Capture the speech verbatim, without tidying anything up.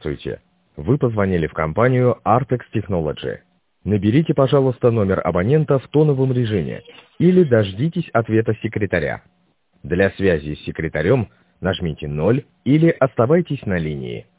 Здравствуйте. Вы позвонили в компанию Artex Technology. Наберите, пожалуйста, номер абонента в тоновом режиме или дождитесь ответа секретаря. Для связи с секретарем нажмите ноль или оставайтесь на линии.